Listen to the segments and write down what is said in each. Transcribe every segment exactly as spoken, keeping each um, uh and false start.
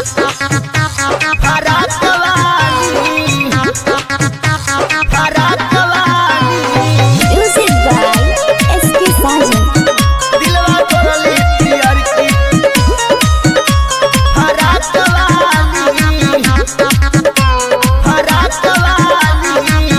फराक वाली फराक वाली म्यूजिक बाय एस के साजन। दिलवा तोरली पियर की फराक वाली फराक वाली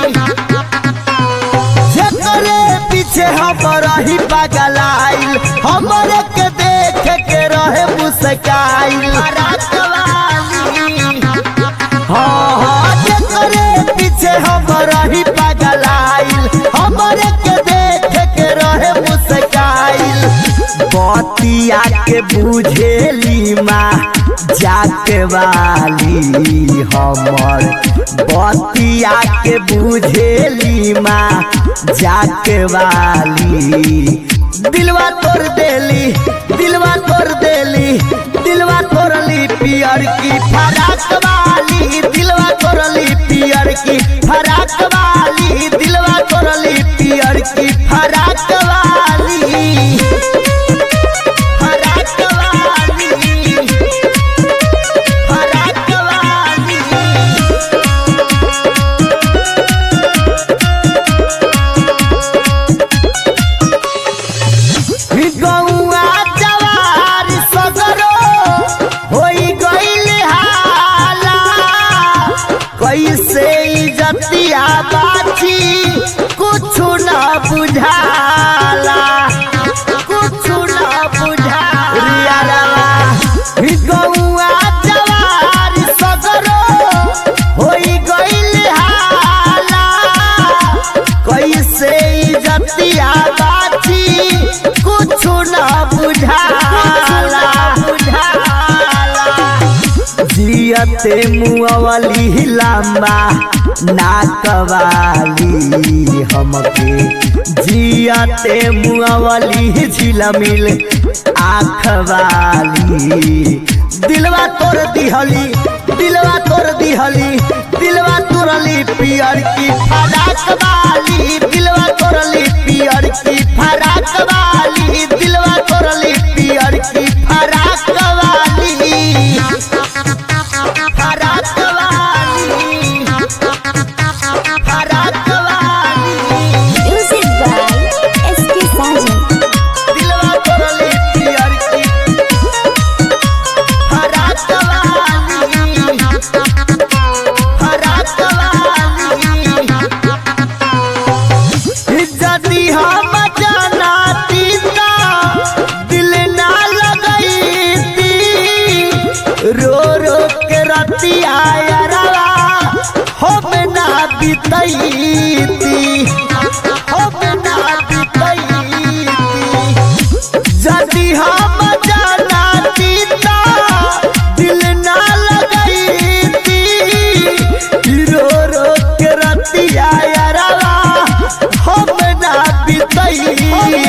जेकरे पीछे हमरा ही पागल आइल हमरे के देख के रहे मुस्काइल फराक वाली हाँ हाँ जेकरे पीछे हमरा ही पागल आइल हमरे के देख के रहे मुस्काइल बतिया के बुझेली माँ जाके वाली हमर बतिया के बुझेली माँ जाके वाली दिलवा तोड़ देली दिलवा तोड़ देली दिलवा तोड़ली पियर की फराक वाली दिलवा तोड़ली पियर की फराक वाली दिलवा तोड़ली पियर की फराक वाली फराक वाली फराक वाली गौआ जवार सगरो होई गइल हाला कैसे इज्जतिया बाची कुछु ना बुझाला कुछु ना बुझाला गौआ जवार सगरो होई गइल हाला कैसे इज्जतिया बाची कुछु ना बुझाला जियते मुअवली लंबा नाकवाली हमके जियते मुअवली झिलमिल आँखवाली दिलवा तोड़ दिहली दिलवा तोड़ दिहली दिलवा तोड़ली पियर की फराक वाली दिलवा तोड़ली पियर की फराक वाली दिलवा तोड़ली पियर की फराक वाली फराक वाली फराक वाली म्यूजिक बाय एस के साजन। दिलवा तोड़ली पियर की फराक वाली फराक वाली जदी हम जानाती ना दिल ना लगईती रो रो के रतिया यारवा हम ना बितईती हम ना बितईती जदी हम जानाती ना दिल ना लगईती रो रो के रतिया यारवा हम ना बितईती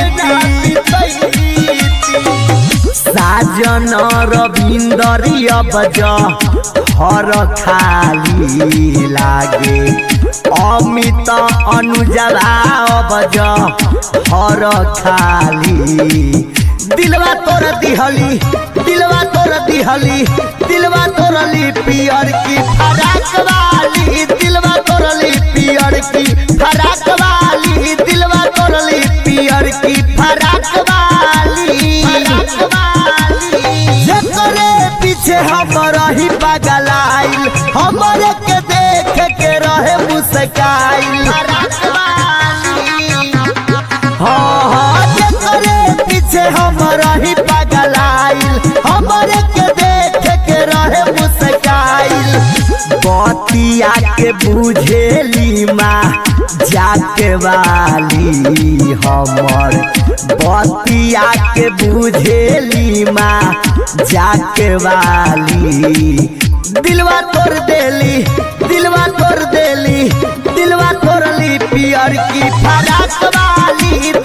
साजन रविंदर अबज हर खाली लागे अमित अनुजवा अबज हर खाली दिलवा तोड़ दिहली दिलवा तोड़ दिहली दिलवा तोड़ली पियर की फराक वाली दिलवा तोड़ली पियर की फराक वाली दिलवा तोड़ली पियर की फराक वाली फराक वाली जेकरे पीछे हमरा ही पागल आइल हमरे के देख के रहे मुस्काइल फराक वाली हाँ हाँ जेकरे पीछे हमरा ही पागल आइल हमरे के देख के रहे मुस्काइल बतिया के बुझेली माँ जाके वाली हमर बतिया के बुझेली माँ जाके वाली दिलवा तोड़ देली दिलवा तोड़ देली दिलवा तोड़ली पियर की फराक वाली